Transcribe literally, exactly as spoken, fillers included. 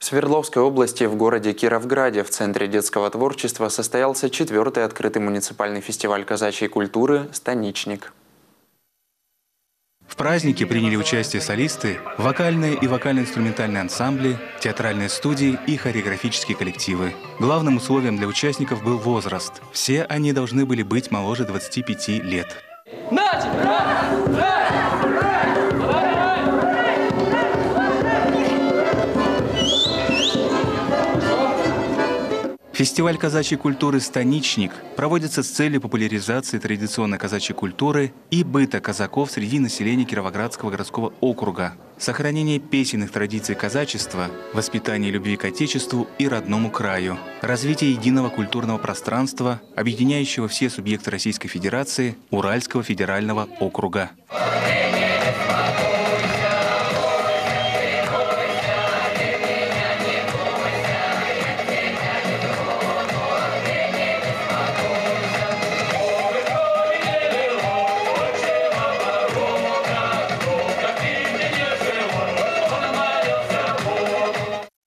В Свердловской области, в городе Кировграде, в Центре детского творчества состоялся четвертый открытый муниципальный фестиваль казачьей культуры «Станичник». В празднике приняли участие солисты, вокальные и вокально-инструментальные ансамбли, театральные студии и хореографические коллективы. Главным условием для участников был возраст. Все они должны были быть моложе двадцати пяти лет. Фестиваль казачьей культуры «Станичник» проводится с целью популяризации традиционной казачьей культуры и быта казаков среди населения Кировоградского городского округа, сохранения песенных традиций казачества, воспитания любви к Отечеству и родному краю, развития единого культурного пространства, объединяющего все субъекты Российской Федерации, Уральского федерального округа.